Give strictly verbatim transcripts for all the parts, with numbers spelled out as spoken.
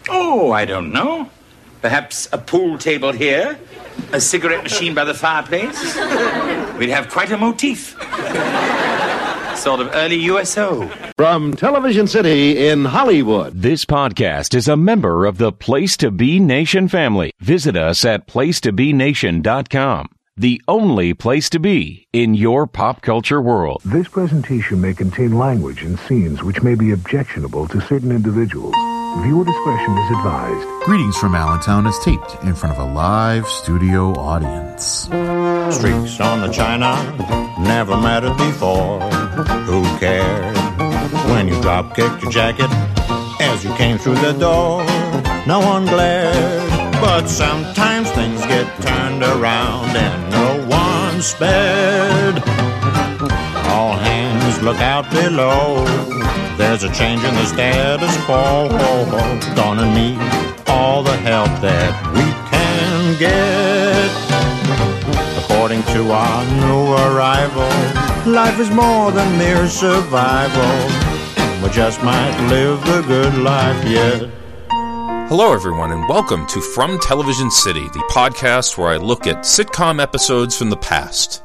Oh, I don't know. Perhaps a pool table here, a cigarette machine by the fireplace. We'd have quite a motif. Sort of early U S O. From Television City in Hollywood. This podcast is a member of the Place to Be Nation family. Visit us at place to be nation dot com. The only place to be in your pop culture world. This presentation may contain language and scenes which may be objectionable to certain individuals. Viewer discretion is advised. Greetings from Allentown is taped in front of a live studio audience. Streaks on the china never mattered before. Who cared when you drop kicked your jacket as you came through the door? No one glared, but sometimes things get turned around and no one spared. All hands look out below. There's a change in the status quo. Gonna need all the help that we can get. According to our new arrival, life is more than mere survival, and we just might live the good life yet. Hello, everyone, and welcome to From Television City, the podcast where I look at sitcom episodes from the past.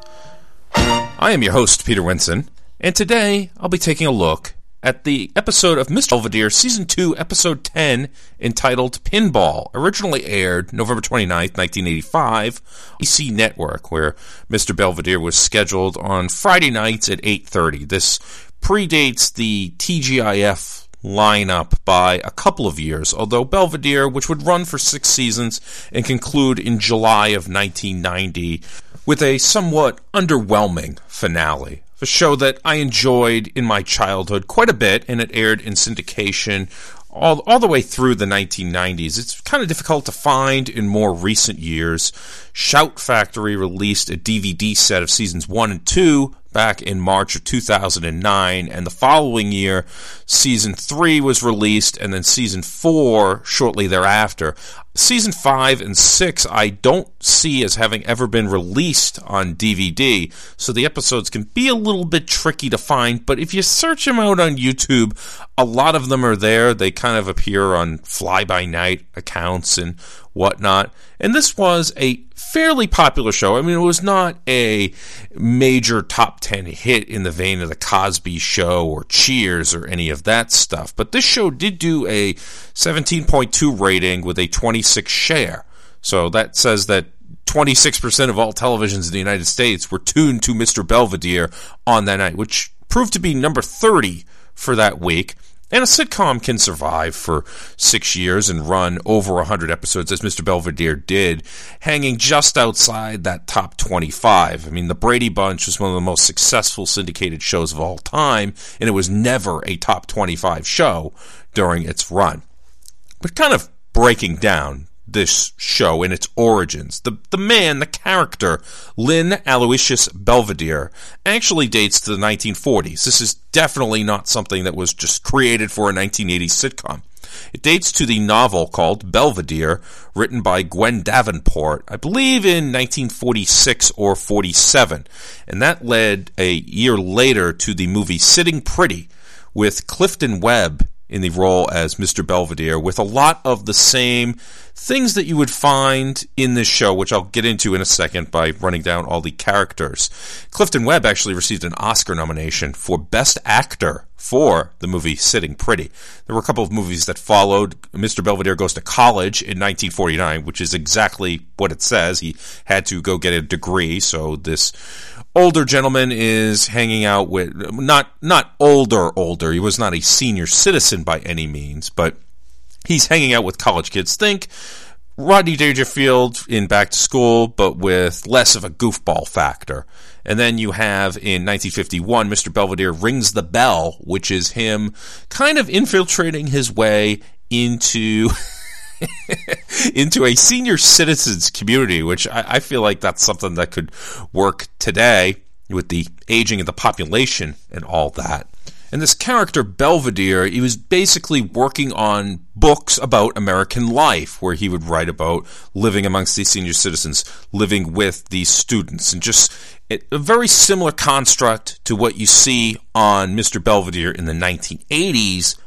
I am your host, Peter Winson, and today I'll be taking a look at the episode of Mister Belvedere, Season two, Episode ten, entitled Pinball, originally aired November twenty-ninth, nineteen eighty-five, on A B C Network, where Mister Belvedere was scheduled on Friday nights at eight thirty. This predates the T G I F lineup by a couple of years, although Belvedere, which would run for six seasons and conclude in July of nineteen ninety, with a somewhat underwhelming finale. A show that I enjoyed in my childhood quite a bit, and it aired in syndication all, all the way through the nineteen nineties. It's kind of difficult to find in more recent years. Shout Factory released a D V D set of seasons one and two back in March of two thousand nine, and the following year, season three was released, and then season four shortly thereafter. Season five and six I don't see as having ever been released on D V D, so the episodes can be a little bit tricky to find, but if you search them out on YouTube, a lot of them are there. They kind of appear on fly-by-night accounts and whatnot, and this was a fairly popular show. I mean, it was not a major top ten hit in the vein of The Cosby Show or Cheers or any of that stuff, but this show did do a seventeen point two rating with a twenty-six share. So that says that twenty-six percent of all televisions in the United States were tuned to Mister Belvedere on that night, which proved to be number thirty for that week. And a sitcom can survive for six years and run over one hundred episodes, as Mister Belvedere did, hanging just outside that top twenty-five. I mean, The Brady Bunch was one of the most successful syndicated shows of all time, and it was never a top twenty-five show during its run. But kind of breaking down this show in its origins, the the man, the character, Lynn Aloysius Belvedere, actually dates to the nineteen forties. This is definitely not something that was just created for a nineteen eighties sitcom. It dates to the novel called Belvedere, written by Gwen Davenport, I believe in nineteen forty-six or forty-seven, and that led a year later to the movie Sitting Pretty, with Clifton Webb in the role as Mister Belvedere, with a lot of the same things that you would find in this show, which I'll get into in a second by running down all the characters. Clifton Webb actually received an Oscar nomination for Best Actor for the movie Sitting Pretty. There were a couple of movies that followed. Mister Belvedere Goes to College in nineteen forty-nine, which is exactly what it says. He had to go get a degree, so this older gentleman is hanging out with, not not older, older. He was not a senior citizen by any means, but he's hanging out with college kids. Think Rodney Dangerfield in Back to School, but with less of a goofball factor. And then you have, in nineteen fifty-one, Mister Belvedere Rings the Bell, which is him kind of infiltrating his way into into a senior citizens community, which I, I feel like that's something that could work today with the aging of the population and all that. And this character, Belvedere, he was basically working on books about American life, where he would write about living amongst these senior citizens, living with these students, and just it, a very similar construct to what you see on Mister Belvedere in the nineteen eighties,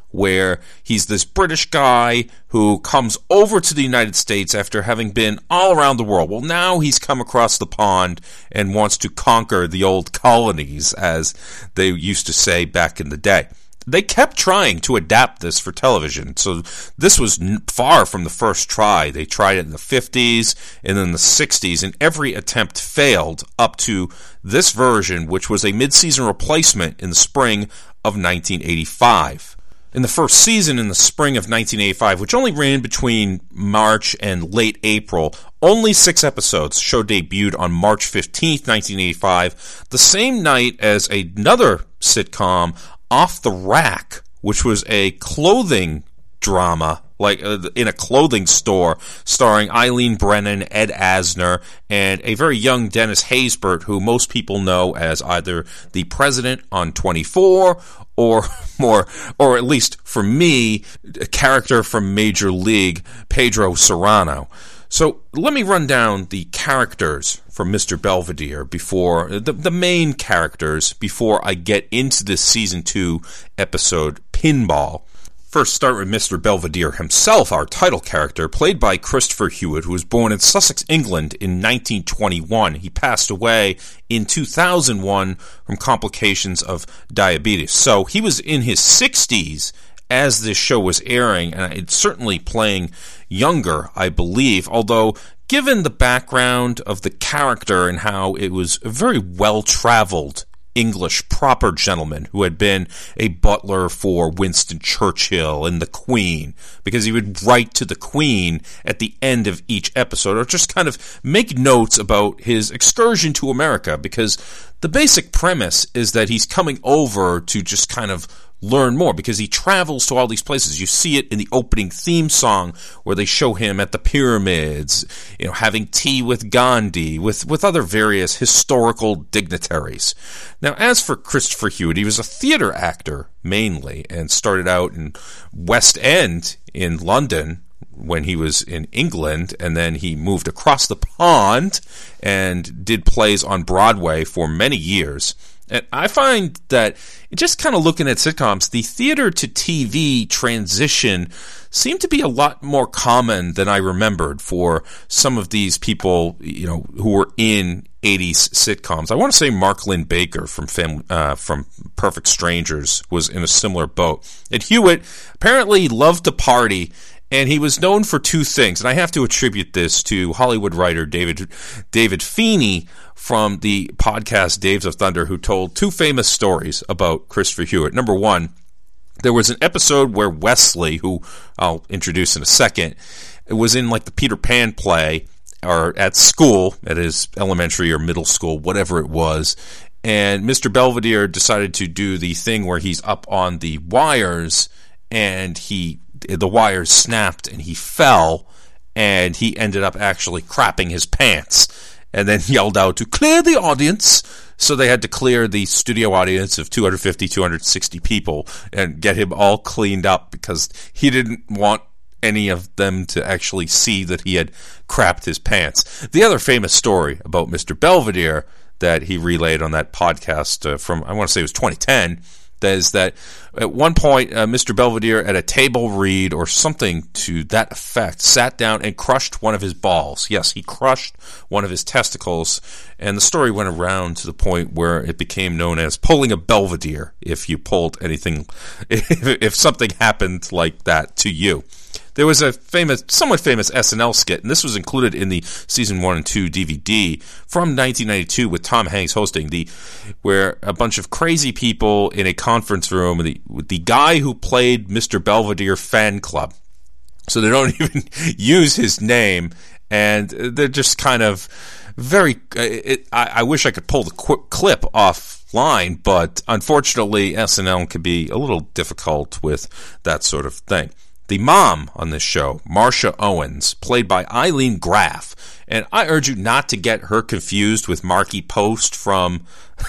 where he's this British guy who comes over to the United States after having been all around the world. Well, now he's come across the pond and wants to conquer the old colonies, as they used to say back in the day. They kept trying to adapt this for television, so this was far from the first try. They tried it in the fifties and then the sixties, and every attempt failed up to this version, which was a mid-season replacement in the spring of nineteen eighty-five. In the first season in the spring of nineteen eighty-five, which only ran between March and late April, only six episodes. Show debuted on March fifteenth, nineteen eighty-five, the same night as another sitcom, Off the Rack, which was a clothing drama, like uh, in a clothing store, starring Eileen Brennan, Ed Asner, and a very young Dennis Haysbert, who most people know as either the president on twenty-four, or more, or at least for me, a character from Major League, Pedro Serrano. So let me run down the characters from Mister Belvedere before, the, the main characters, before I get into this season two episode, Pinball. First, start with Mister Belvedere himself, our title character, played by Christopher Hewitt, who was born in Sussex, England in nineteen twenty-one. He passed away in two thousand one from complications of diabetes. So he was in his sixties as this show was airing, and it's certainly playing younger, I believe, although given the background of the character and how it was a very well-traveled English proper gentleman who had been a butler for Winston Churchill and the Queen, because he would write to the Queen at the end of each episode, or just kind of make notes about his excursion to America, because the basic premise is that he's coming over to just kind of learn more, because he travels to all these places. You see it in the opening theme song where they show him at the pyramids, you know, having tea with Gandhi, with, with other various historical dignitaries. Now, as for Christopher Hewitt, he was a theater actor mainly, and started out in West End in London when he was in England, and then he moved across the pond and did plays on Broadway for many years. And I find that, just kind of looking at sitcoms, the theater to T V transition seemed to be a lot more common than I remembered for some of these people, you know, who were in eighties sitcoms. I want to say Mark Lynn-Baker from Fam- uh, from Perfect Strangers was in a similar boat. And Hewitt apparently loved to party, and he was known for two things, and I have to attribute this to Hollywood writer David David Feeney from the podcast Daves of Thunder, who told two famous stories about Christopher Hewitt. Number one, there was an episode where Wesley, who I'll introduce in a second, was in like the Peter Pan play, or at school, at his elementary or middle school, whatever it was, and Mister Belvedere decided to do the thing where he's up on the wires, and he the wires snapped and he fell, and he ended up actually crapping his pants, and then yelled out to clear the audience. So they had to clear the studio audience of two hundred fifty, two hundred sixty people and get him all cleaned up, because he didn't want any of them to actually see that he had crapped his pants. The other famous story about Mister Belvedere that he relayed on that podcast uh, from, I want to say it was twenty ten, that is that at one point, uh, Mister Belvedere, at a table read or something to that effect, sat down and crushed one of his balls. Yes, he crushed one of his testicles, and the story went around to the point where it became known as pulling a Belvedere, if you pulled anything, if, if something happened like that to you. There was a famous, somewhat famous S N L skit, and this was included in the season one and two D V D from nineteen ninety-two with Tom Hanks hosting, the where a bunch of crazy people in a conference room with the, with the guy who played Mister Belvedere fan club. So they don't even use his name, and they're just kind of very. It, I, I wish I could pull the qu- clip offline, but unfortunately, S N L can be a little difficult with that sort of thing. The mom on this show, Marcia Owens, played by Eileen Graff, and I urge you not to get her confused with Marky Post from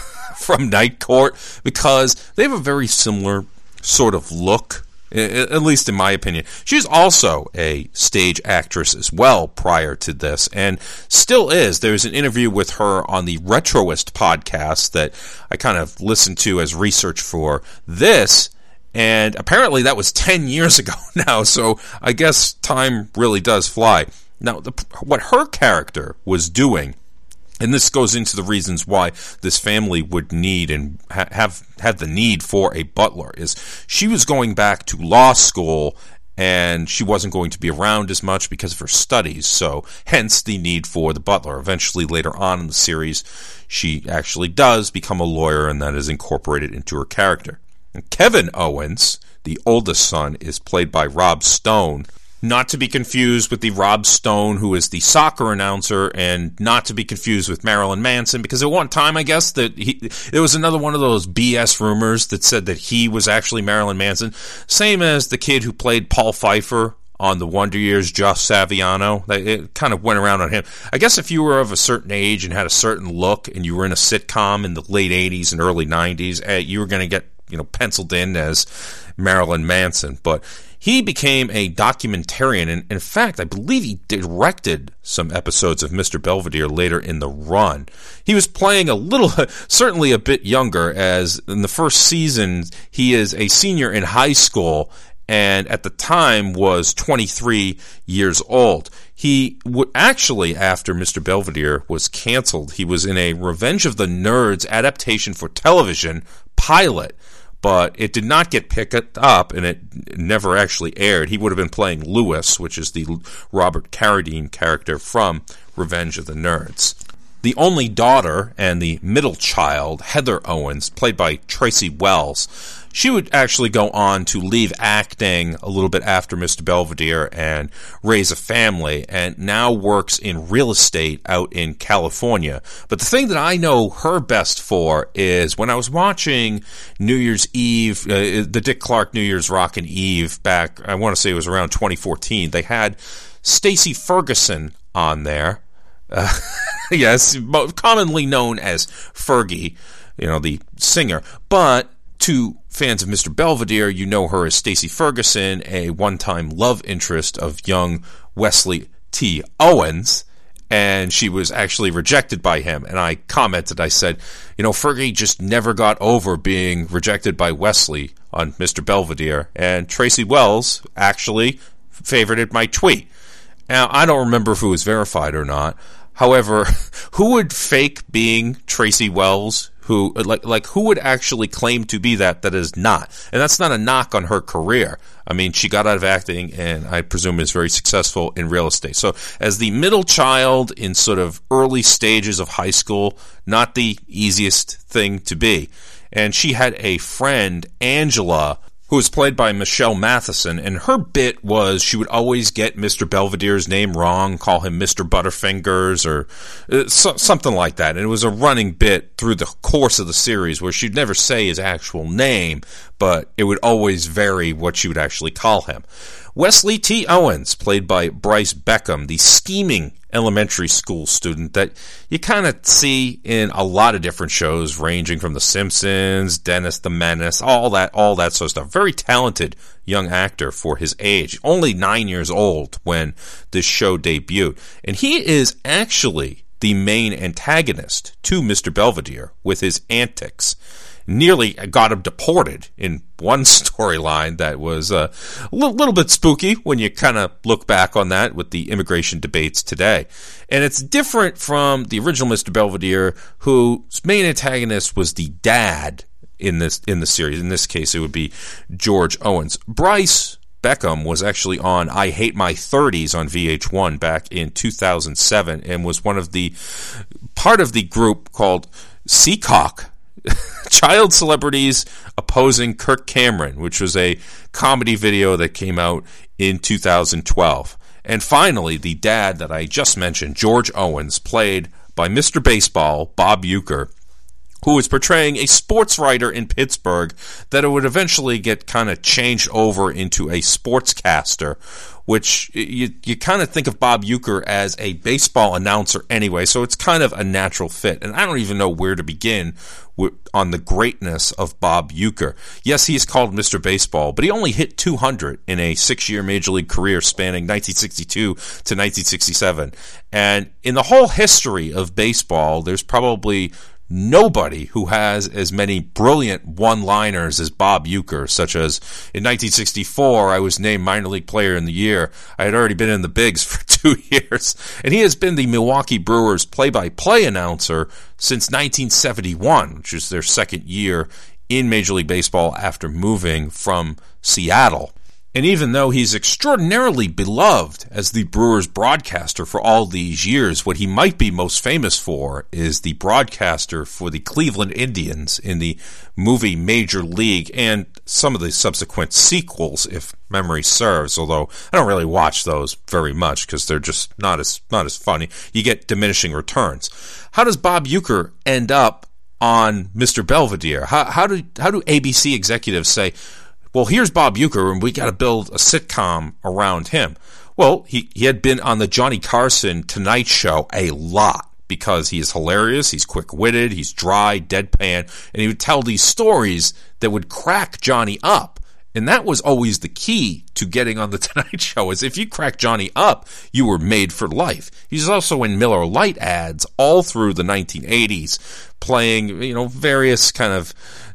from Night Court, because they have a very similar sort of look, at least in my opinion. She's also a stage actress as well prior to this, and still is. There's an interview with her on the Retroist podcast that I kind of listened to as research for this. And apparently that was ten years ago now, so I guess time really does fly. Now, the, what her character was doing, and this goes into the reasons why this family would need and ha- have had the need for a butler, is she was going back to law school and she wasn't going to be around as much because of her studies, so hence the need for the butler. Eventually, later on in the series, she actually does become a lawyer, and that is incorporated into her character. And Kevin Owens, the oldest son, is played by Rob Stone, not to be confused with the Rob Stone who is the soccer announcer, and not to be confused with Marilyn Manson, because at one time, I guess, that he, there was another one of those B S rumors that said that he was actually Marilyn Manson, same as the kid who played Paul Pfeiffer on the Wonder Years, Josh Saviano. It kind of went around on him. I guess if you were of a certain age and had a certain look, and you were in a sitcom in the late eighties and early nineties, you were going to get, you know, penciled in as Marilyn Manson. But he became a documentarian, and in fact, I believe he directed some episodes of Mister Belvedere later in the run. He was playing a little, certainly a bit younger, as in the first season, he is a senior in high school, and at the time was twenty-three years old. He would actually, after Mister Belvedere was canceled, he was in a Revenge of the Nerds adaptation for television pilot, but it did not get picked up, and it never actually aired. He would have been playing Lewis, which is the Robert Carradine character from Revenge of the Nerds. The only daughter and the middle child, Heather Owens, played by Tracy Wells, she would actually go on to leave acting a little bit after Mister Belvedere and raise a family, and now works in real estate out in California. But the thing that I know her best for is when I was watching New Year's Eve, uh, the Dick Clark New Year's Rockin' Eve back, I want to say it was around twenty fourteen, they had Stacey Ferguson on there. Uh, yes, commonly known as Fergie, you know, the singer. But to fans of Mister Belvedere, you know her as Stacey Ferguson, a one-time love interest of young Wesley T. Owens, and she was actually rejected by him. And I commented, I said, you know, Fergie just never got over being rejected by Wesley on Mister Belvedere, and Tracy Wells actually favorited my tweet. Now, I don't remember if it was verified or not. However, who would fake being Tracy Wells? Who like like who would actually claim to be that that is not? And that's not a knock on her career. I mean, she got out of acting, and I presume is very successful in real estate. So, as the middle child in sort of early stages of high school, not the easiest thing to be. And she had a friend, Angela, who was played by Michelle Matheson, and her bit was she would always get Mister Belvedere's name wrong, call him Mister Butterfingers, or uh, so, something like that. And it was a running bit through the course of the series where she'd never say his actual name, but it would always vary what she would actually call him. Wesley T. Owens, played by Bryce Beckham, the scheming elementary school student that you kind of see in a lot of different shows, ranging from The Simpsons, Dennis the Menace, all that, all that sort of stuff. Very talented young actor for his age. Only nine years old when this show debuted. And he is actually the main antagonist to Mister Belvedere with his antics. Nearly got him deported in one storyline that was uh, a little, little bit spooky when you kind of look back on that with the immigration debates today. And it's different from the original Mister Belvedere, whose main antagonist was the dad in this in the series. In this case, it would be George Owens. Bryce Beckham was actually on I Hate My thirties on V H one back in two thousand seven, and was one of the part of the group called Seacock, child celebrities opposing Kirk Cameron, which was a comedy video that came out in two thousand twelve. And finally, the dad that I just mentioned, George Owens, played by Mister Baseball, Bob Uecker, who was portraying a sports writer in Pittsburgh that it would eventually get kind of changed over into a sportscaster, which you you kind of think of Bob Uecker as a baseball announcer anyway, so it's kind of a natural fit. And I don't even know where to begin with, on the greatness of Bob Uecker. Yes, he is called Mister Baseball, but he only hit two hundred in a six-year Major League career spanning nineteen sixty-two to nineteen sixty-seven. And in the whole history of baseball, there's probably nobody who has as many brilliant one-liners as Bob Uecker, such as, in nineteen sixty-four, I was named Minor League Player in the Year. I had already been in the bigs for two years. And he has been the Milwaukee Brewers play-by-play announcer since nineteen seventy-one, which is their second year in Major League Baseball after moving from Seattle. And even though he's extraordinarily beloved as the Brewers broadcaster for all these years, what he might be most famous for is the broadcaster for the Cleveland Indians in the movie Major League and some of the subsequent sequels, if memory serves, although I don't really watch those very much because they're just not as not as funny. You get diminishing returns. How does Bob Uecker end up on Mister Belvedere? How, how do how do A B C executives say, well, here's Bob Uecker, and we got to build a sitcom around him? Well, he, he had been on the Johnny Carson Tonight Show a lot because he is hilarious, he's quick-witted, he's dry, deadpan, and he would tell these stories that would crack Johnny up. And that was always the key to getting on the Tonight Show, is if you crack Johnny up, you were made for life. He's also in Miller Lite ads all through the nineteen eighties, playing, you know, various kind of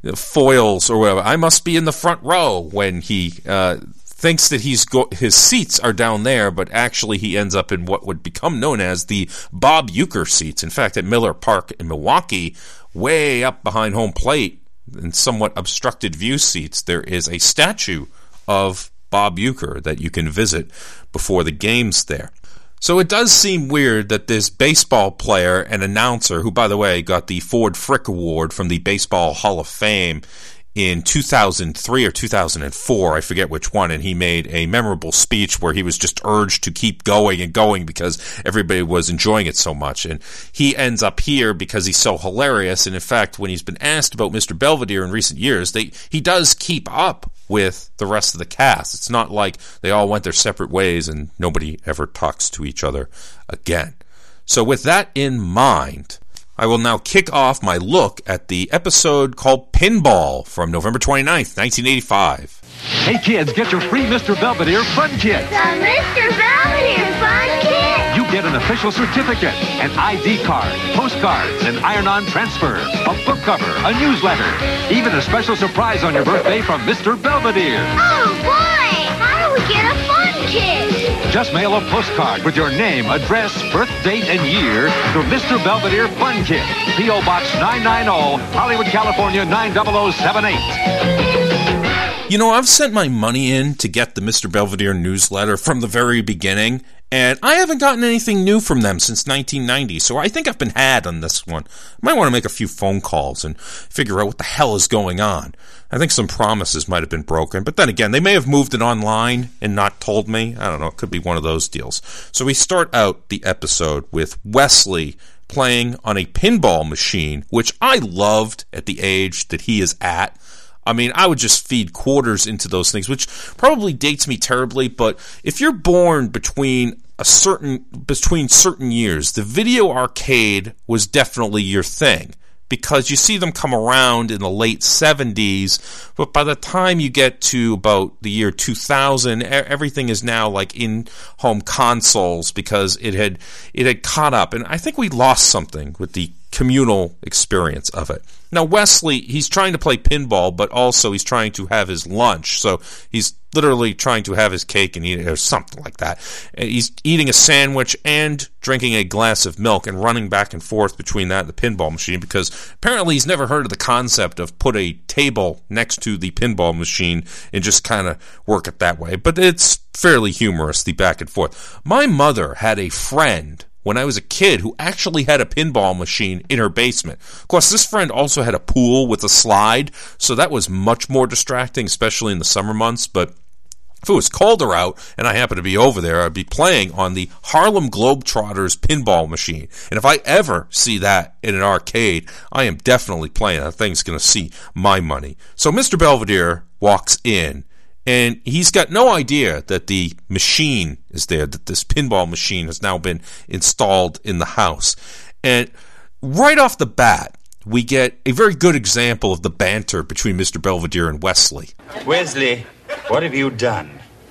foils or whatever. I must be in the front row when he uh, thinks that he's go- his seats are down there, but actually he ends up in what would become known as the Bob Uecker seats. In fact, at Miller Park in Milwaukee, way up behind home plate, in somewhat obstructed view seats, there is a statue of Bob Uecker that you can visit before the games there. So it does seem weird that this baseball player and announcer, who, by the way, got the Ford Frick Award from the Baseball Hall of Fame in two thousand three or two thousand four, I forget which one, and he made a memorable speech where he was just urged to keep going and going because everybody was enjoying it so much. And he ends up here because he's so hilarious, and in fact, when he's been asked about Mister Belvedere in recent years, they he does keep up with the rest of the cast. It's not like they all went their separate ways and nobody ever talks to each other again. So with that in mind, I will now kick off my look at the episode called Pinball from November twenty-ninth, nineteen eighty-five. Hey kids, get your free Mister Belvedere Fun Kit. The Mister Belvedere Fun Kit? You get an official certificate, an I D card, postcards, an iron-on transfer, a book cover, a newsletter, even a special surprise on your birthday from Mister Belvedere. Oh boy! How do we get a Fun Kit? Just mail a postcard with your name, address, birth date, and year to Mister Belvedere Fun Kit, P O. Box nine ninety, Hollywood, California nine zero zero seven eight. You know, I've sent my money in to get the Mister Belvedere newsletter from the very beginning, and I haven't gotten anything new from them since nineteen ninety, so I think I've been had on this one. I might want to make a few phone calls and figure out what the hell is going on. I think some promises might have been broken, but then again, they may have moved it online and not told me. I don't know, it could be one of those deals. So we start out the episode with Wesley playing on a pinball machine, which I loved at the age that he is at. I mean, I would just feed quarters into those things, which probably dates me terribly, but if you're born between a certain between certain years, the video arcade was definitely your thing, because you see them come around in the late seventies, but by the time you get to about the year two thousand, everything is now like in-home consoles because it had it had caught up, and I think we lost something with the communal experience of it. Now, Wesley, he's trying to play pinball, but also he's trying to have his lunch. So he's literally trying to have his cake and eat it, or something like that. He's eating a sandwich and drinking a glass of milk and running back and forth between that and the pinball machine, because apparently he's never heard of the concept of put a table next to the pinball machine and just kind of work it that way. But it's fairly humorous, the back and forth. My mother had a friend when I was a kid who actually had a pinball machine in her basement. Of course, this friend also had a pool with a slide, so that was much more distracting, especially in the summer months. But if it was colder out and I happened to be over there, I'd be playing on the Harlem Globetrotters pinball machine. And if I ever see that in an arcade, I am definitely playing. That thing's going to see my money. So Mister Belvedere walks in, and he's got no idea that the machine is there, that this pinball machine has now been installed in the house. And right off the bat, we get a very good example of the banter between Mister Belvedere and Wesley. Wesley, what have you done?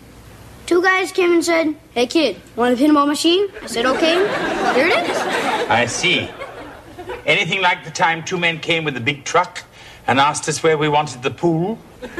Two guys came and said, "Hey kid, want a pinball machine?" I said, "Okay." Here it is. I see. Anything like the time two men came with a big truck and asked us where we wanted the pool?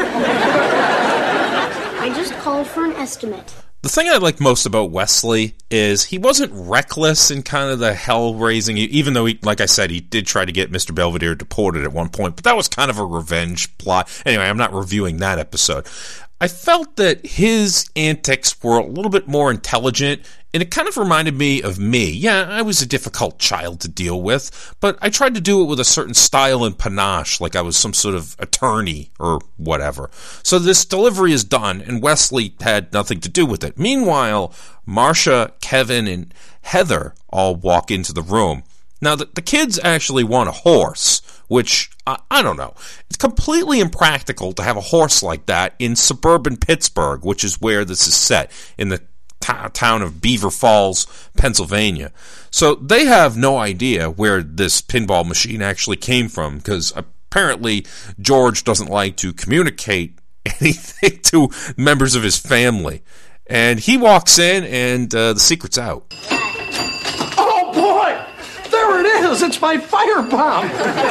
I just called for an estimate. The thing I like most about Wesley is he wasn't reckless in kind of the hell-raising, even though, he, like I said, he did try to get Mister Belvedere deported at one point, but that was kind of a revenge plot. Anyway, I'm not reviewing that episode. I felt that his antics were a little bit more intelligent, and it kind of reminded me of me. Yeah, I was a difficult child to deal with, but I tried to do it with a certain style and panache, like I was some sort of attorney or whatever. So this delivery is done, and Wesley had nothing to do with it. Meanwhile, Marcia, Kevin, and Heather all walk into the room. Now, the, the kids actually want a horse, which, I, I don't know. It's completely impractical to have a horse like that in suburban Pittsburgh, which is where this is set, in the t- town of Beaver Falls, Pennsylvania. So they have no idea where this pinball machine actually came from, because apparently George doesn't like to communicate anything to members of his family. And he walks in, and uh, the secret's out. Oh, boy! There it is! It's my firebomb!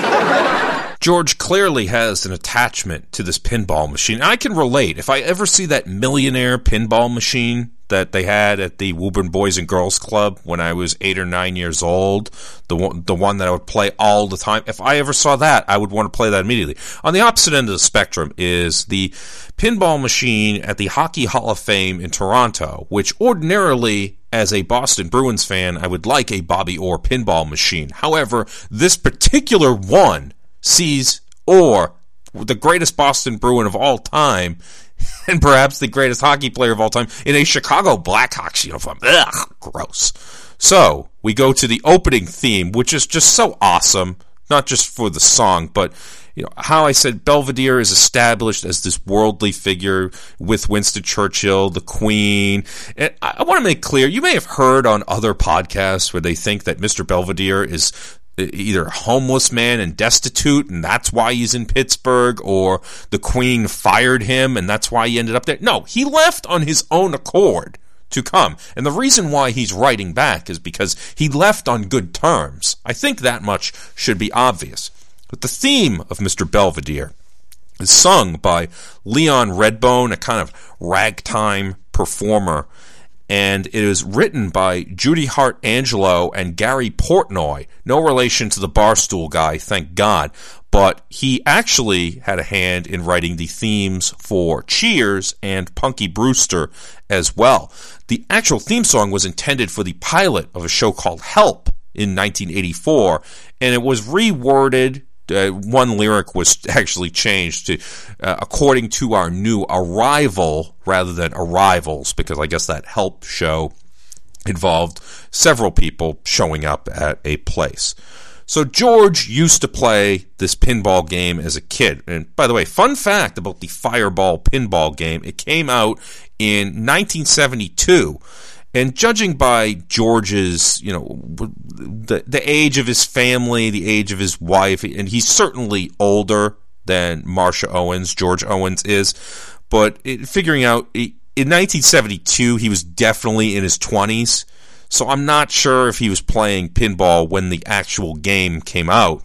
George clearly has an attachment to this pinball machine. I can relate. If I ever see that millionaire pinball machine that they had at the Woburn Boys and Girls Club when I was eight or nine years old, the one, the one that I would play all the time, if I ever saw that, I would want to play that immediately. On the opposite end of the spectrum is the pinball machine at the Hockey Hall of Fame in Toronto, which ordinarily, as a Boston Bruins fan, I would like a Bobby Orr pinball machine. However, this particular one sees Orr, the greatest Boston Bruin of all time, and perhaps the greatest hockey player of all time, in a Chicago Blackhawks uniform. Ugh, gross. So, we go to the opening theme, which is just so awesome, not just for the song, but you know how I said Belvedere is established as this worldly figure with Winston Churchill, the Queen. And I, I want to make clear, you may have heard on other podcasts where they think that Mister Belvedere is either a homeless man and destitute, and that's why he's in Pittsburgh, or the Queen fired him, and that's why he ended up there. No, he left on his own accord to come. And the reason why he's writing back is because he left on good terms. I think that much should be obvious. But the theme of Mister Belvedere is sung by Leon Redbone, a kind of ragtime performer, and it is written by Judy Hart Angelo and Gary Portnoy. No relation to the Barstool guy, thank God. But he actually had a hand in writing the themes for Cheers and Punky Brewster as well. The actual theme song was intended for the pilot of a show called Help in nineteen eighty-four, and it was reworded. Uh, one lyric was actually changed to uh, according to our new arrival rather than arrivals, because I guess that Help show involved several people showing up at a place. So George used to play this pinball game as a kid. And by the way, fun fact about the Fireball pinball game, it came out in nineteen seventy-two. And judging by George's, you know, the the age of his family, the age of his wife, and he's certainly older than Marcia Owens, George Owens is, but it, figuring out, in nineteen seventy-two, he was definitely in his twenties, so I'm not sure if he was playing pinball when the actual game came out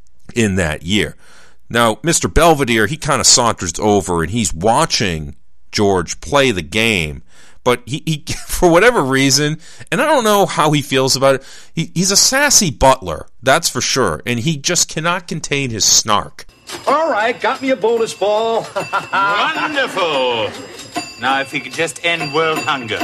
in that year. Now, Mister Belvedere, he kind of saunters over, and he's watching George play the game. But he, he, for whatever reason, and I don't know how he feels about it, he, he's a sassy butler, that's for sure, and he just cannot contain his snark. All right, got me a bonus ball. Wonderful. Now, if we could just end world hunger.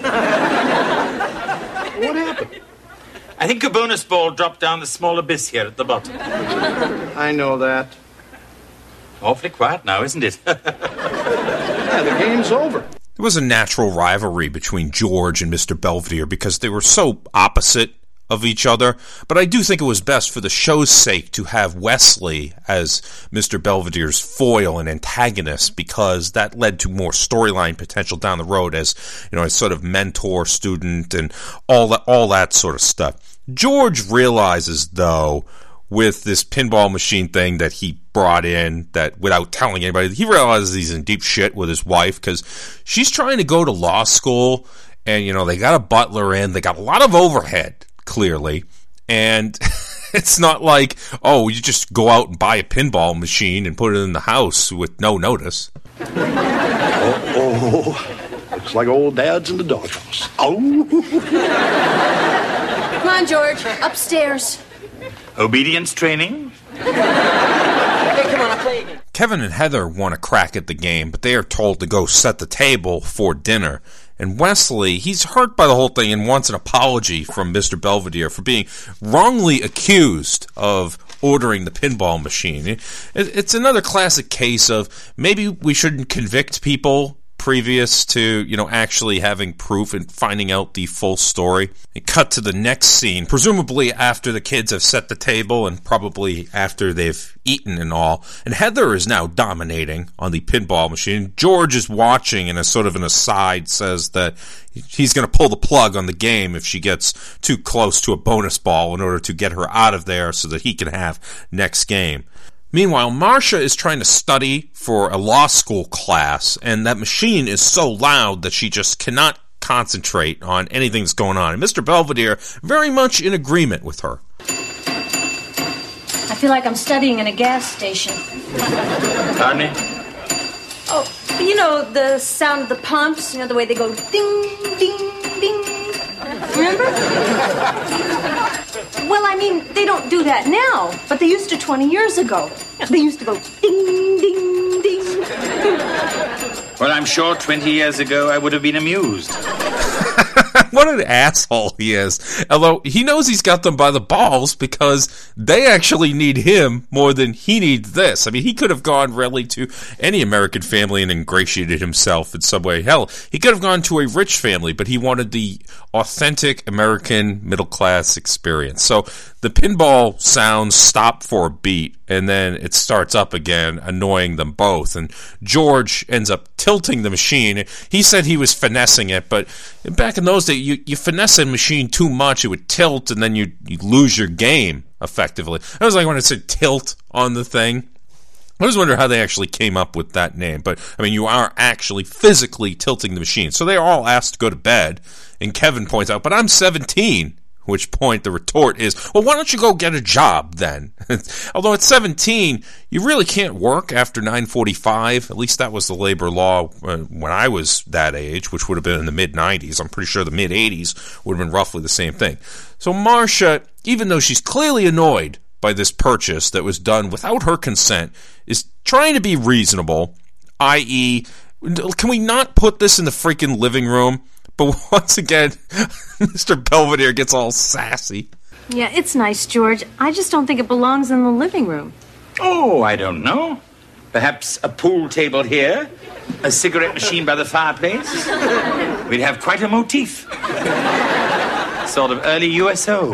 What happened? I think a bonus ball dropped down the small abyss here at the bottom. I know that. Awfully quiet now, isn't it? Yeah, the game's over. There was a natural rivalry between George and Mister Belvedere because they were so opposite of each other, but I do think it was best for the show's sake to have Wesley as Mister Belvedere's foil and antagonist, because that led to more storyline potential down the road as, you know, a sort of mentor, student, and all that, all that sort of stuff. George realizes, though, with this pinball machine thing that he brought in, that without telling anybody, he realizes he's in deep shit with his wife because she's trying to go to law school, and, you know, they got a butler in, they got a lot of overhead, clearly, and It's not like, oh, you just go out and buy a pinball machine and put it in the house with no notice. Oh, oh. Looks like old Dad's in the doghouse. Oh. Come on, George. Upstairs. Obedience training? Hey, come on, I'll play again. Kevin and Heather want a crack at the game, but they are told to go set the table for dinner. And Wesley, he's hurt by the whole thing and wants an apology from Mister Belvedere for being wrongly accused of ordering the pinball machine. It's another classic case of maybe we shouldn't convict people previous to, you know, actually having proof and finding out the full story. And cut to the next scene, presumably after the kids have set the table and probably after they've eaten and all. And Heather is now dominating on the pinball machine. George is watching and as sort of an aside says that he's going to pull the plug on the game if she gets too close to a bonus ball in order to get her out of there so that he can have next game. Meanwhile, Marcia is trying to study for a law school class, and that machine is so loud that she just cannot concentrate on anything that's going on. And Mister Belvedere very much in agreement with her. I feel like I'm studying in a gas station. Pardon me? Oh, you know, the sound of the pumps, you know, the way they go ding, ding, ding. Remember? Well, I mean, they don't do that now, but they used to twenty years ago. They used to go ding, ding, ding. Well, I'm sure twenty years ago I would have been amused. What an asshole he is. Although he knows he's got them by the balls because they actually need him more than he needs this. I mean, he could have gone really to any American family and ingratiated himself in some way. Hell, he could have gone to a rich family, but he wanted the authentic American middle-class experience. So the pinball sounds stop for a beat, and then it starts up again, annoying them both. And George ends up tilting the machine. He said he was finessing it, but back in those days, you, you finesse a machine too much, it would tilt, and then you you lose your game, effectively. I was like, when it said tilt on the thing, I was wondering how they actually came up with that name. But, I mean, you are actually physically tilting the machine. So they are all asked to go to bed, and Kevin points out, but I'm seventeen. At which point the retort is, well, why don't you go get a job then? Although at seventeen, you really can't work after nine forty-five. At least that was the labor law when I was that age, which would have been in the mid nineties. I'm pretty sure the mid eighties would have been roughly the same thing. So Marcia, even though she's clearly annoyed by this purchase that was done without her consent, is trying to be reasonable, that is, can we not put this in the freaking living room? But once again, Mister Belvedere gets all sassy. Yeah, it's nice, George. I just don't think it belongs in the living room. Oh, I don't know. Perhaps a pool table here, a cigarette machine by the fireplace. We'd have quite a motif. Sort of early U S O. All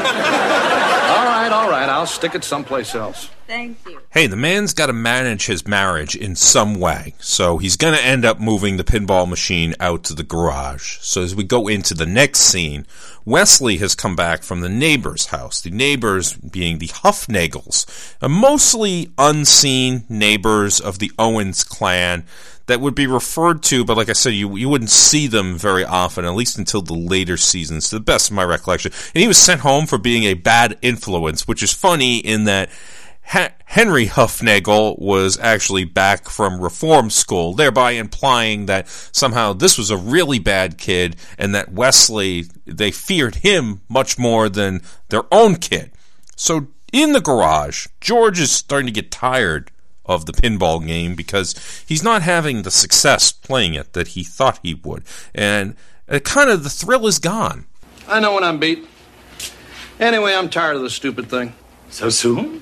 right, all right. I'll stick it someplace else. Thank you. Hey, the man's got to manage his marriage in some way, so he's going to end up moving the pinball machine out to the garage. So as we go into the next scene, Wesley has come back from the neighbor's house, the neighbors being the Huffnagels, a mostly unseen neighbors of the Owens clan that would be referred to, but like I said, you you wouldn't see them very often, at least until the later seasons, to the best of my recollection. And he was sent home for being a bad influence, which is funny in that Henry Huffnagel was actually back from reform school, thereby implying that somehow this was a really bad kid and that Wesley, they feared him much more than their own kid. So in the garage, George is starting to get tired of the pinball game because he's not having the success playing it that he thought he would. And it kind of, the thrill is gone. I know when I'm beat. Anyway, I'm tired of this stupid thing. So soon?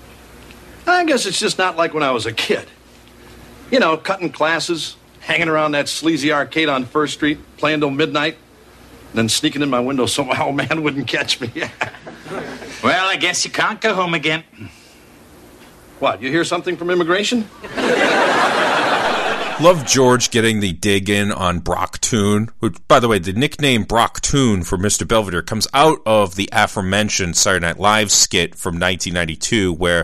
I guess it's just not like when I was a kid. You know, cutting classes, hanging around that sleazy arcade on First Street, playing till midnight, then sneaking in my window so my old man wouldn't catch me. Well, I guess you can't go home again. What, you hear something from immigration? Love George getting the dig in on Brock Toon, which, by the way, the nickname Brock Toon for Mister Belvedere comes out of the aforementioned Saturday Night Live skit from nineteen ninety-two, where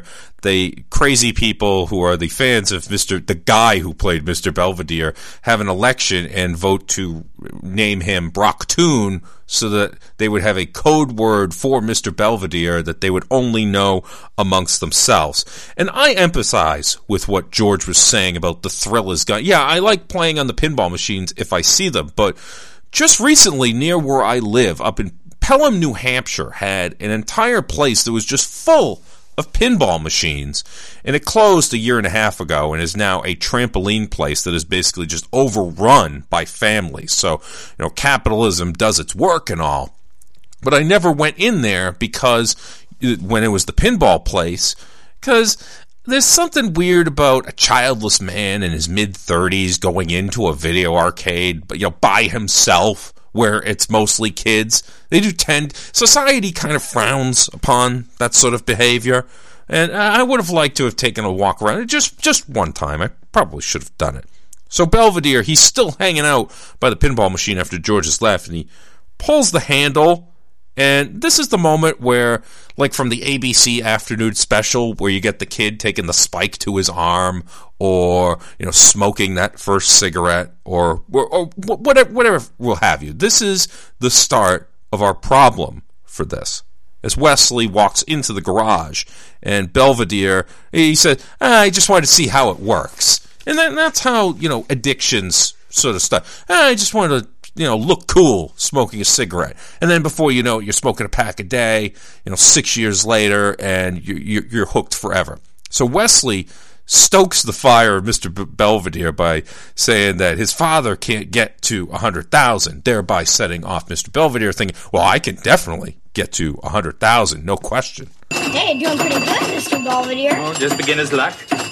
they crazy people who are the fans of Mister the guy who played Mister Belvedere have an election and vote to name him Brock Toon so that they would have a code word for Mister Belvedere that they would only know amongst themselves. And I empathize with what George was saying about the thrill is gone. Yeah, I like playing on the pinball machines if I see them, but just recently near where I live, up in Pelham, New Hampshire, had an entire place that was just full of pinball machines, and it closed a year and a half ago and is now a trampoline place that is basically just overrun by families. So, you know, capitalism does its work and all. But I never went in there because when it was the pinball place, because there's something weird about a childless man in his mid-thirties going into a video arcade, but you know, by himself, where it's mostly kids. They do tend, society kind of frowns upon that sort of behavior, and I would have liked to have taken a walk around it just, just one time. I probably should have done it. So Belvedere, he's still hanging out by the pinball machine after George has left, and he pulls the handle, and this is the moment where, like from the A B C afternoon special, where you get the kid taking the spike to his arm, or, you know, smoking that first cigarette, or, or, or whatever, whatever will have you. This is the start of our problem for this. As Wesley walks into the garage, and Belvedere, he said, ah, I just wanted to see how it works. And then that's how, you know, addictions sort of stuff. Ah, I just wanted to, you know, look cool smoking a cigarette. And then before you know it, you're smoking a pack a day, you know, six years later, and you're, you're hooked forever. So Wesley stokes the fire of Mister B- Belvedere by saying that his father can't get to one hundred thousand, thereby setting off Mister Belvedere thinking, well, I can definitely get to one hundred thousand, no question. Hey, doing pretty good, Mister Belvedere. Oh, just beginner's luck.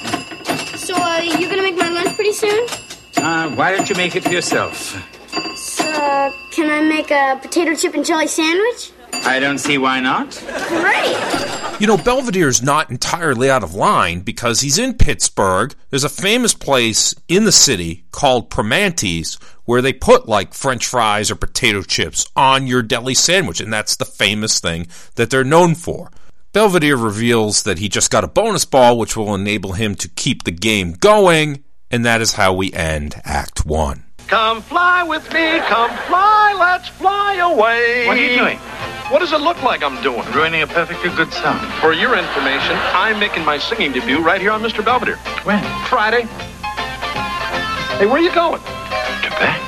So, uh, you gonna make my lunch pretty soon? Uh, why don't you make it for yourself? So, uh, can I make a potato chip and jelly sandwich? I don't see why not. Great! You know, Belvedere's not entirely out of line because he's in Pittsburgh. There's a famous place in the city called Primanti's where they put, like, French fries or potato chips on your deli sandwich, and that's the famous thing that they're known for. Belvedere reveals that he just got a bonus ball, which will enable him to keep the game going, and that is how we end Act One. Come fly with me, come fly, let's fly away. What are you doing? What does it look like I'm doing? Ruining a perfectly good song. For your information, I'm making my singing debut right here on Mister Belvedere. When? Friday. Hey, where are you going? Quebec.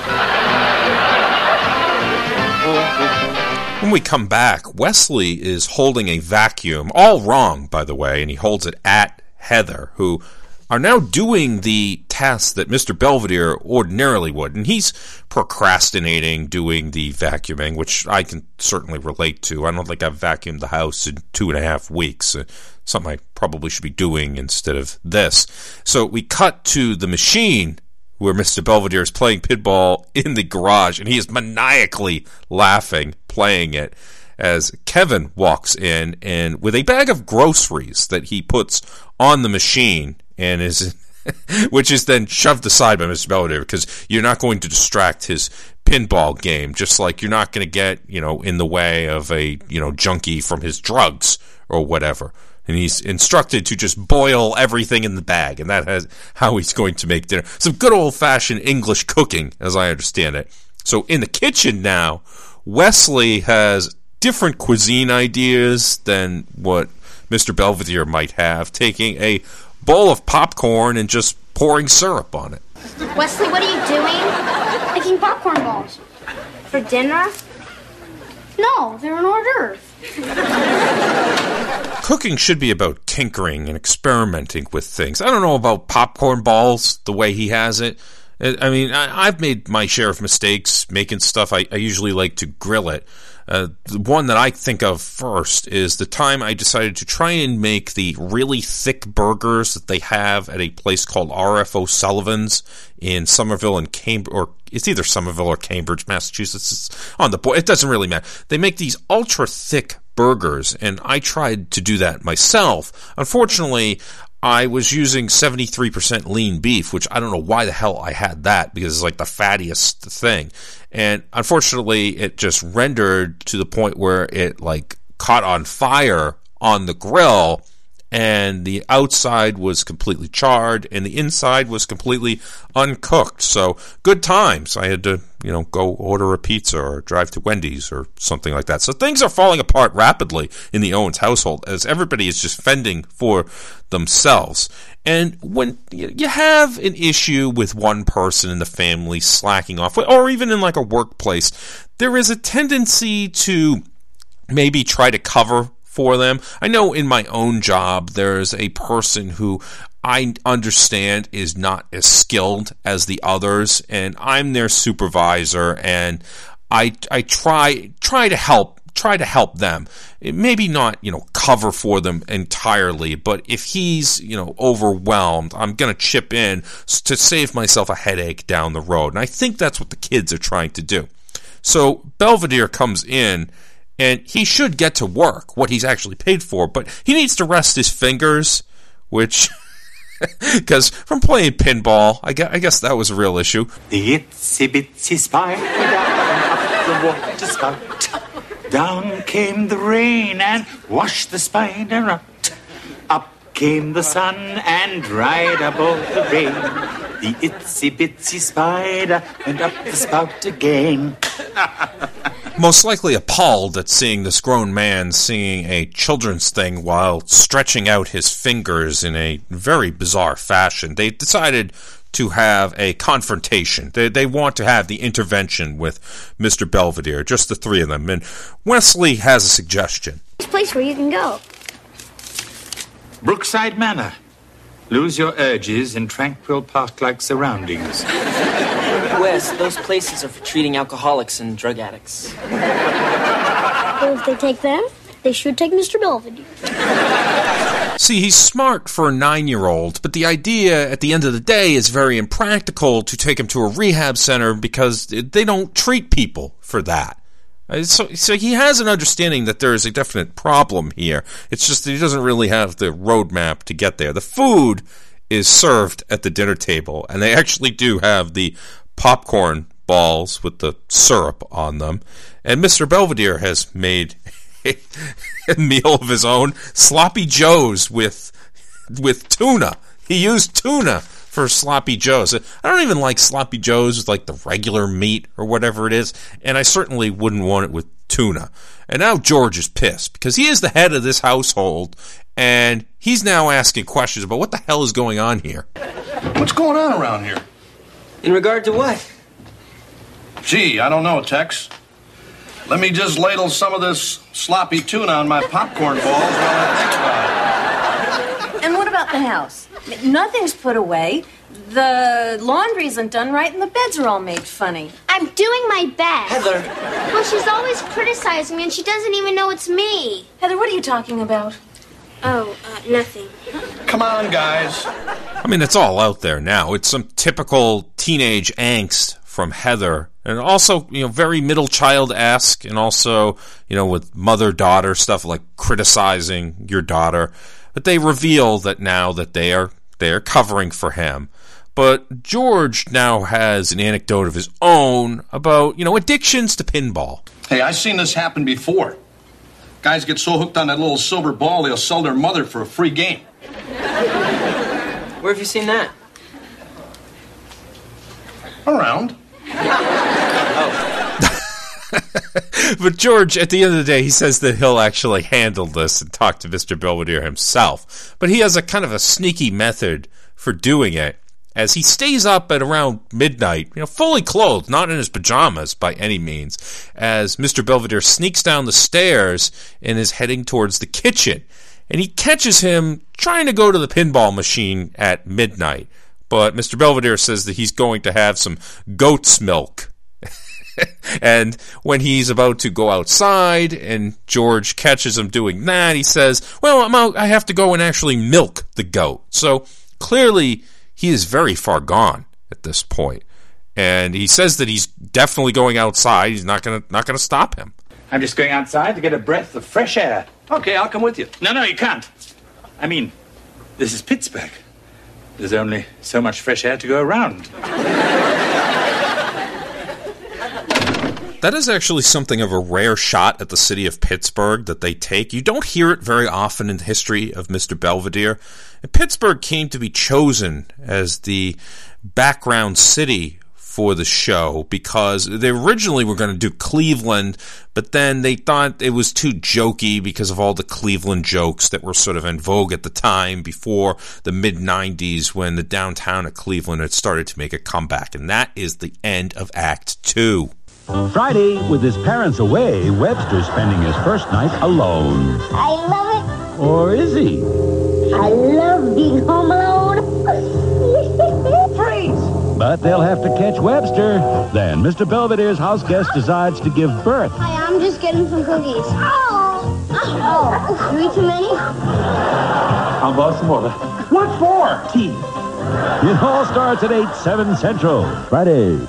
When we come back, Wesley is holding a vacuum, all wrong, by the way, and he holds it at Heather, who are now doing the tasks that Mister Belvedere ordinarily would. And he's procrastinating doing the vacuuming, which I can certainly relate to. I don't think I've vacuumed the house in two and a half weeks. Uh, something I probably should be doing instead of this. So we cut to the machine where Mister Belvedere is playing pinball in the garage, and he is maniacally laughing, playing it, as Kevin walks in and with a bag of groceries that he puts on the machine, and is which is then shoved aside by Mister Belvedere because you're not going to distract his pinball game, just like you're not going to get, you know, in the way of a, you know, junkie from his drugs or whatever. And he's instructed to just boil everything in the bag, and that is how he's going to make dinner. Some good old-fashioned English cooking, as I understand it. So in the kitchen now, Wesley has different cuisine ideas than what Mister Belvedere might have, taking a bowl of popcorn and just pouring syrup on it. Wesley, what are you doing? Making popcorn balls. For dinner? No, they're an hors d'oeuvre. Cooking should be about tinkering and experimenting with things. I don't know about popcorn balls the way he has it. I mean, I, I've made my share of mistakes making stuff. I, I usually like to grill it. Uh, the one that I think of first is the time I decided to try and make the really thick burgers that they have at a place called R F O'Sullivan's in Somerville and Cambridge, or it's either Somerville or Cambridge, Massachusetts. It's on the board. It doesn't really matter. They make these ultra thick burgers, and I tried to do that myself. Unfortunately, I was using seventy-three percent lean beef, which I don't know why the hell I had that, because it's like the fattiest thing. And unfortunately, it just rendered to the point where it like caught on fire on the grill, and the outside was completely charred, and the inside was completely uncooked. So good times. I had to, you know, go order a pizza or drive to Wendy's or something like that. So things are falling apart rapidly in the Owens household as everybody is just fending for themselves. And when you have an issue with one person in the family slacking off, or even in like a workplace, there is a tendency to maybe try to cover for them. I know in my own job, there's a person who I understand is not as skilled as the others, and I'm their supervisor, and I I try try to help try to help them. Maybe not, you know, cover for them entirely, but if he's, you know, overwhelmed, I'm going to chip in to save myself a headache down the road. And I think that's what the kids are trying to do. So Belvedere comes in, and he should get to work, what he's actually paid for, but he needs to rest his fingers, which, because from playing pinball, I guess, I guess that was a real issue. The itsy bitsy spider up the water spout. Down came the rain and washed the spider out. Up came the sun and dried up all the rain. The itsy bitsy spider went up the spout again. Most likely appalled at seeing this grown man singing a children's thing while stretching out his fingers in a very bizarre fashion, they decided to have a confrontation. They, they want to have the intervention with Mister Belvedere, just the three of them. And Wesley has a suggestion. This place where you can go. Brookside Manor. Lose your urges in tranquil park-like surroundings. Wes, those places are for treating alcoholics and drug addicts. Well, if they take them, they should take Mister Belvedere. See, he's smart for a nine-year-old, but the idea at the end of the day is very impractical to take him to a rehab center because they don't treat people for that. So, so he has an understanding that there is a definite problem here. It's just that he doesn't really have the roadmap to get there. The food is served at the dinner table, and they actually do have the popcorn balls with the syrup on them. And Mister Belvedere has made a, a meal of his own, sloppy joes with with tuna. He used tuna for sloppy joes. I don't even like sloppy joes with like the regular meat or whatever it is, and I certainly wouldn't want it with tuna. And now George is pissed because he is the head of this household, and he's now asking questions about what the hell is going on here. What's going on around here? In regard to what? Gee, I don't know, Tex. Let me just ladle some of this sloppy tuna on my popcorn balls while I think about it. And what about the house? Nothing's put away. The laundry isn't done right, and the beds are all made funny. I'm doing my best. Heather. Well, she's always criticizing me, and she doesn't even know it's me. Heather, what are you talking about? Oh, uh, nothing. Come on, guys. I mean, it's all out there now. It's some typical teenage angst from Heather, and also, you know, very middle child-esque, and also, you know, with mother-daughter stuff like criticizing your daughter. But they reveal that now that they are they are covering for him. But George now has an anecdote of his own about, you know, addictions to pinball. Hey, I've seen this happen before. Guys get so hooked on that little silver ball, they'll sell their mother for a free game. Where have you seen that? Around. But George, at the end of the day, he says that he'll actually handle this and talk to Mister Belvedere himself. But he has a kind of a sneaky method for doing it, as he stays up at around midnight, you know, fully clothed, not in his pajamas by any means, as Mister Belvedere sneaks down the stairs and is heading towards the kitchen. And he catches him trying to go to the pinball machine at midnight. But Mister Belvedere says that he's going to have some goat's milk. And when he's about to go outside and George catches him doing that, he says, well, I'm out, I have to go and actually milk the goat. So clearly he is very far gone at this point. And he says that he's definitely going outside. He's not going to not going to stop him. I'm just going outside to get a breath of fresh air. Okay, I'll come with you. No, no, you can't. I mean, this is Pittsburgh. There's only so much fresh air to go around. That is actually something of a rare shot at the city of Pittsburgh that they take. You don't hear it very often in the history of Mister Belvedere. And Pittsburgh came to be chosen as the background city for the show because they originally were going to do Cleveland, but then they thought it was too jokey because of all the Cleveland jokes that were sort of in vogue at the time before the mid nineties when the downtown of Cleveland had started to make a comeback. And that is the end of Act Two. Friday, with his parents away, Webster's spending his first night alone. I love it. Or is he? I love being home alone. Freeze! But they'll have to catch Webster. Then Mister Belvedere's house guest decides to give birth. Hi, I'm just getting some cookies. Oh! Oh, you eat too many? How about some more? What for? Tea. It all starts at eight, seven Central. Friday.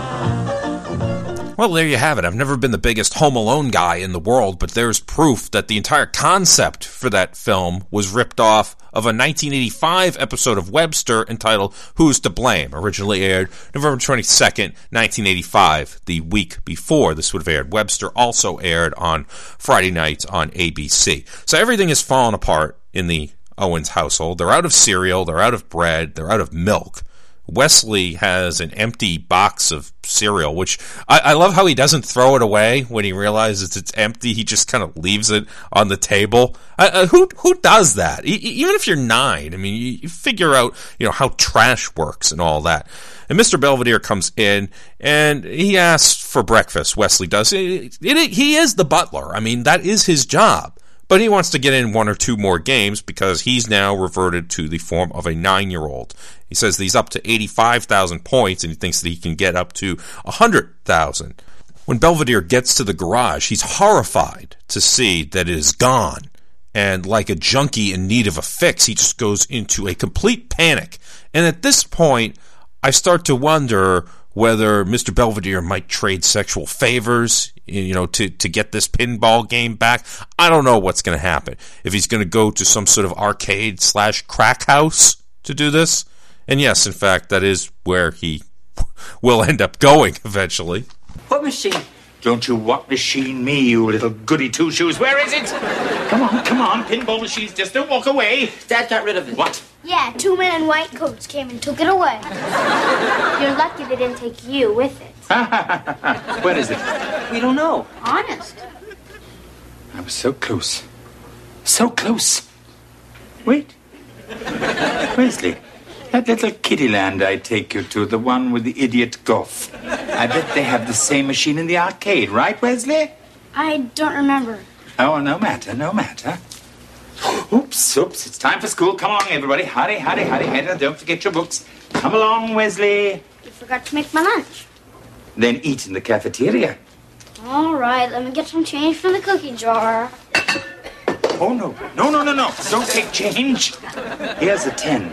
Well, there you have it. I've never been the biggest Home Alone guy in the world, but there's proof that the entire concept for that film was ripped off of a nineteen eighty-five episode of Webster entitled Who's to Blame? Originally aired November twenty-second, nineteen eighty-five, the week before this would have aired. Webster also aired on Friday nights on A B C. So everything has fallen apart in the Owens household. They're out of cereal, they're out of bread, they're out of milk. Wesley has an empty box of cereal, which I, I love how he doesn't throw it away when he realizes it's empty. He just kind of leaves it on the table. Uh, uh, who who does that? E- even if you're nine, I mean, you, you figure out you know how trash works and all that. And Mister Belvedere comes in and he asks for breakfast. Wesley does. It, it, he is the butler. I mean, that is his job. But he wants to get in one or two more games because he's now reverted to the form of a nine-year-old. He says that he's up to eighty-five thousand points, and he thinks that he can get up to one hundred thousand. When Belvedere gets to the garage, he's horrified to see that it is gone. And like a junkie in need of a fix, he just goes into a complete panic. And at this point, I start to wonder whether Mister Belvedere might trade sexual favors, you know, to, to get this pinball game back. I don't know what's going to happen. If he's going to go to some sort of arcade slash crack house to do this. And yes, in fact, that is where he will end up going eventually. What machine? Don't you what machine me, you little goody two-shoes. Where is it? Come on, come on. Pinball machines, just don't walk away. Dad got rid of it. What? Yeah, two men in white coats came and took it away. You're lucky they didn't take you with it. Where is it? We don't know. Honest. I was so close. So close. Wait. Wesley, that little kiddie land I take you to, the one with the idiot golf. I bet they have the same machine in the arcade, right, Wesley? I don't remember. Oh, no matter, no matter. Oops, oops, it's time for school. Come along, everybody. Hurry, hurry, hurry. And don't forget your books. Come along, Wesley. You forgot to make my lunch. Then eat in the cafeteria. All right, let me get some change from the cookie jar. Oh, no. No, no, no, no. Don't take change. Here's a ten.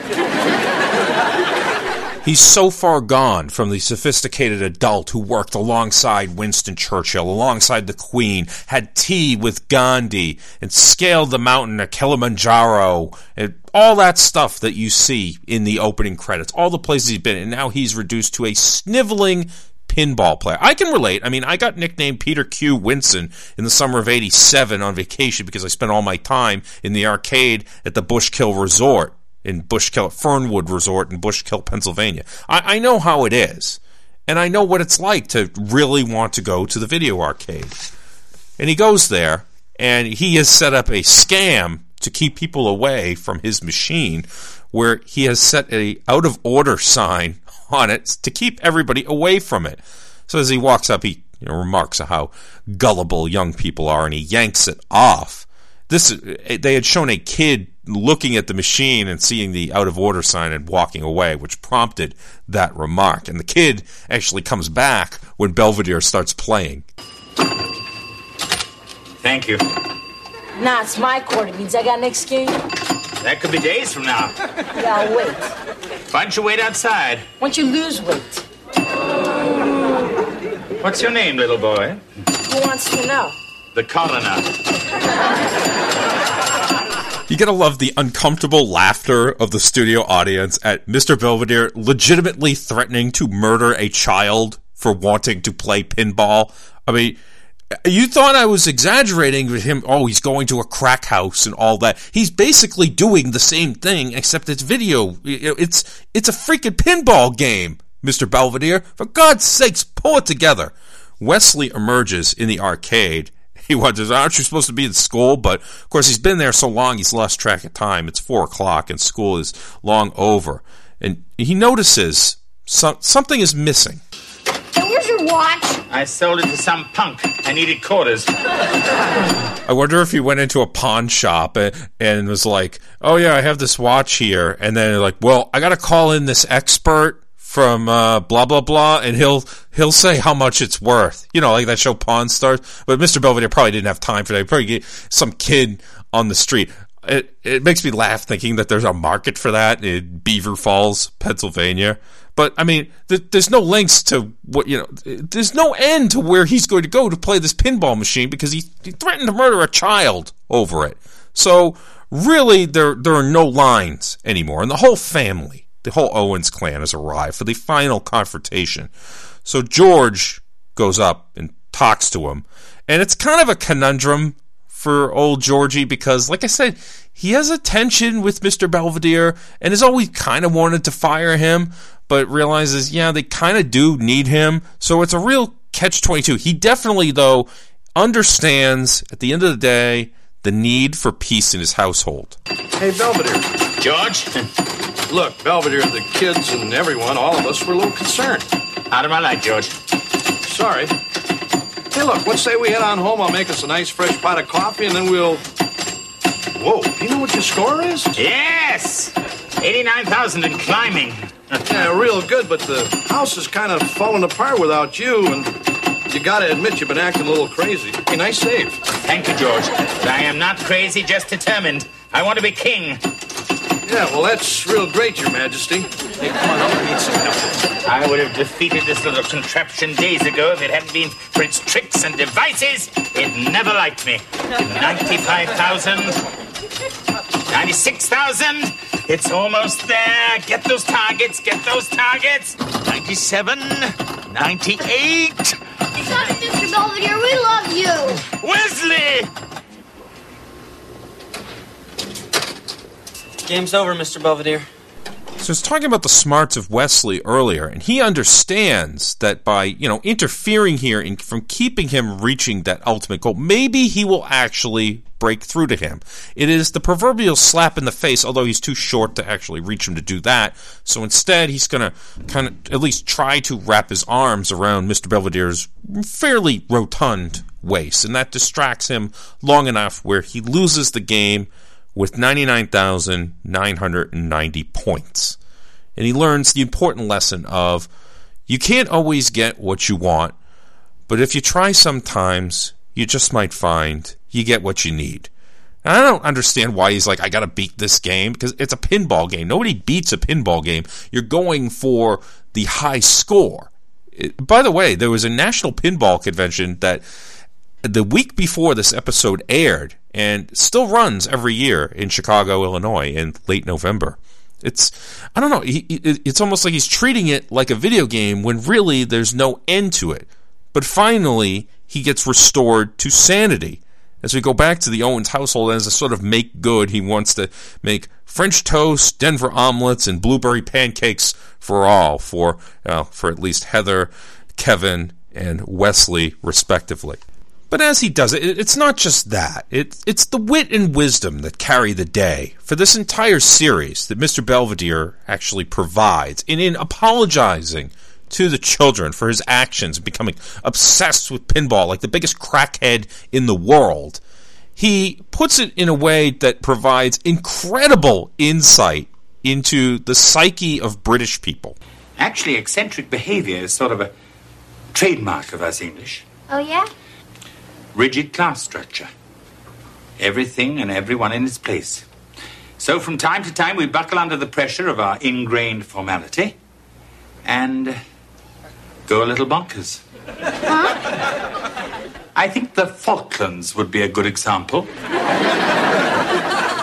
He's so far gone from the sophisticated adult who worked alongside Winston Churchill, alongside the Queen, had tea with Gandhi, and scaled the mountain of Kilimanjaro, and all that stuff that you see in the opening credits, all the places he's been, and now he's reduced to a sniveling pinball player. I can relate. I mean, I got nicknamed Peter Q. Winson in the summer of eighty-seven on vacation because I spent all my time in the arcade at the Bushkill Resort. In Bushkill, Fernwood Resort in Bushkill, Pennsylvania. I, I know how it is. And I know what it's like to really want to go to the video arcade. And he goes there, and he has set up a scam to keep people away from his machine, where he has set a out-of-order sign on it to keep everybody away from it. So as he walks up, he you know, remarks on how gullible young people are, and he yanks it off. This they had shown a kid looking at the machine and seeing the out-of-order sign and walking away, which prompted that remark. And the kid actually comes back when Belvedere starts playing. Thank you. Nah, it's my court. It means I got next game. That could be days from now. Yeah, I'll wait. Why don't you wait outside? Once you lose, wait. What's your name, little boy? Who wants to know? The coroner. You gotta love the uncomfortable laughter of the studio audience at Mister Belvedere legitimately threatening to murder a child for wanting to play pinball. I mean, you thought I was exaggerating with him. Oh, he's going to a crack house and all that. He's basically doing the same thing, except it's video. It's it's a freaking pinball game, Mister Belvedere. For God's sakes, pull it together. Wesley emerges in the arcade. He wonders, aren't you supposed to be in school? But, of course, he's been there so long he's lost track of time. It's four o'clock and school is long over. And he notices some, something is missing. Hey, where's your watch? I sold it to some punk. I needed quarters. I wonder if he went into a pawn shop and, and was like, oh, yeah, I have this watch here. And then like, well, I got to call in this expert from uh, blah, blah, blah, and he'll he'll say how much it's worth. You know, like that show Pawn Stars. But Mister Belvedere probably didn't have time for that. He'd probably get some kid on the street. It, it makes me laugh thinking that there's a market for that in Beaver Falls, Pennsylvania. But, I mean, th- there's no links to what, you know, there's no end to where he's going to go to play this pinball machine because he, he threatened to murder a child over it. So, really, there there are no lines anymore. And the whole family, the whole Owens clan has arrived for the final confrontation. So, George goes up and talks to him. And it's kind of a conundrum for old Georgie because, like I said, he has a tension with Mister Belvedere and has always kind of wanted to fire him, but realizes, yeah, they kind of do need him. So it's a real catch twenty-two. He definitely, though, understands, at the end of the day, the need for peace in his household. Hey, Belvedere. George? Look, Belvedere, the kids and everyone, all of us were a little concerned. Out of my light, George. Sorry. Hey, look, let's say we head on home. I'll make us a nice fresh pot of coffee, and then we'll... Whoa, do you know what your score is? Yes! eighty-nine thousand and climbing. Yeah, real good, but the house is kind of falling apart without you, and you gotta admit you've been acting a little crazy. Hey, nice save. Thank you, George. But I am not crazy, just determined. I want to be king. Yeah, well, that's real great, Your Majesty. Hey, come on up, I need some help. I would have defeated this little contraption days ago if it hadn't been for its tricks and devices. It never liked me. ninety-five thousand. ninety-six thousand. It's almost there. Get those targets. Get those targets. ninety-seven. ninety-eight. Shut it, Mister Belvedere. We love you. Wesley! Game's over, Mister Belvedere. So I was talking about the smarts of Wesley earlier, and he understands that by, you know, interfering here and from keeping him reaching that ultimate goal, maybe he will actually break through to him. It is the proverbial slap in the face, although he's too short to actually reach him to do that. So instead, he's going to kind of at least try to wrap his arms around Mister Belvedere's fairly rotund waist, and that distracts him long enough where he loses the game with ninety-nine thousand nine hundred ninety points. And he learns the important lesson of you can't always get what you want, but if you try sometimes, you just might find you get what you need. And I don't understand why he's like, I gotta beat this game, because it's a pinball game. Nobody beats a pinball game. You're going for the high score. It, by the way, there was a national pinball convention that the week before this episode aired, and still runs every year in Chicago, Illinois, in late November. It's, I don't know, he, it's almost like he's treating it like a video game when really there's no end to it. But finally, he gets restored to sanity. As we go back to the Owens household as a sort of make good, he wants to make French toast, Denver omelets, and blueberry pancakes for all, for, uh, for at least Heather, Kevin, and Wesley, respectively. But as he does it, it's not just that. It, it's the wit and wisdom that carry the day for this entire series that Mister Belvedere actually provides. And in apologizing to the children for his actions, becoming obsessed with pinball like the biggest crackhead in the world, he puts it in a way that provides incredible insight into the psyche of British people. Actually, eccentric behavior is sort of a trademark of us English. Oh, yeah? Rigid class structure. Everything and everyone in its place. So from time to time we buckle under the pressure of our ingrained formality and go a little bonkers. Huh? I think the Falklands would be a good example.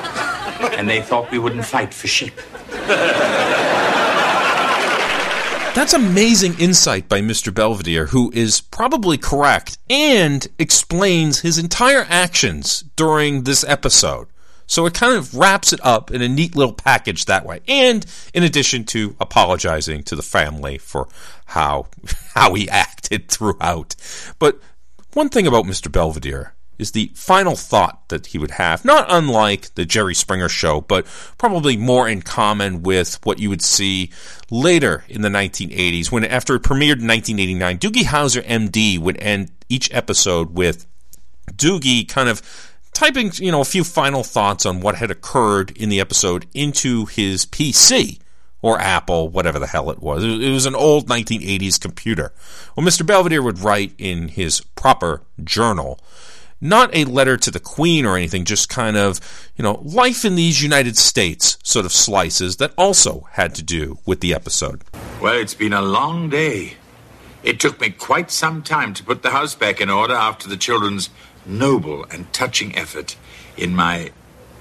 And they thought we wouldn't fight for sheep. That's amazing insight by Mister Belvedere, who is probably correct and explains his entire actions during this episode. So it kind of wraps it up in a neat little package that way. And in addition to apologizing to the family for how how he acted throughout. But one thing about Mister Belvedere is the final thought that he would have, not unlike the Jerry Springer Show, but probably more in common with what you would see later in the nineteen eighties, when after it premiered in nineteen eighty-nine, Doogie Howser, M D, would end each episode with Doogie kind of typing, you know, a few final thoughts on what had occurred in the episode into his P C, or Apple, whatever the hell it was. It was an old nineteen eighties computer. Well, Mister Belvedere would write in his proper journal, not a letter to the Queen or anything, just kind of, you know, life in these United States sort of slices that also had to do with the episode. Well, it's been a long day. It took me quite some time to put the house back in order after the children's noble and touching effort in my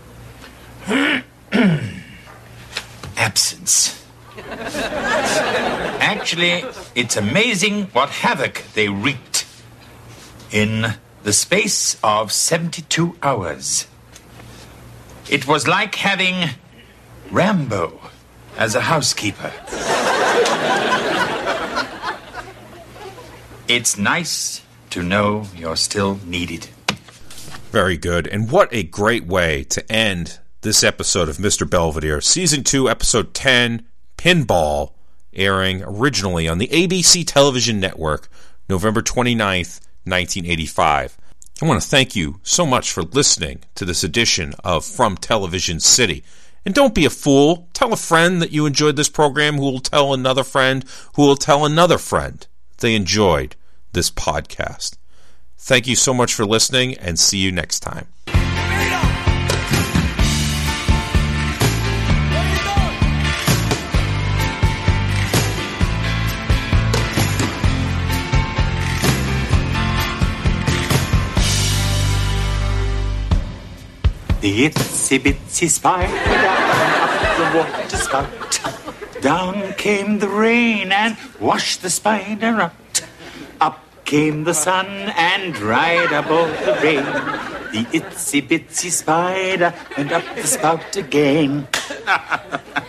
absence. Actually, it's amazing what havoc they wreaked in the space of seventy-two hours. It was like having Rambo as a housekeeper. It's nice to know you're still needed. Very good. And what a great way to end this episode of Mister Belvedere, Season two, Episode ten, Pinball, airing originally on the A B C television network, November twenty-ninth, nineteen eighty-five. I want to thank you so much for listening to this edition of From Television City. And don't be a fool. Tell a friend that you enjoyed this program, who will tell another friend, who will tell another friend they enjoyed this podcast. Thank you so much for listening, and see you next time. The itsy bitsy spider up the water spout. Down came the rain and washed the spider out. Up came the sun and dried up all the rain. The itsy bitsy spider went up the spout again.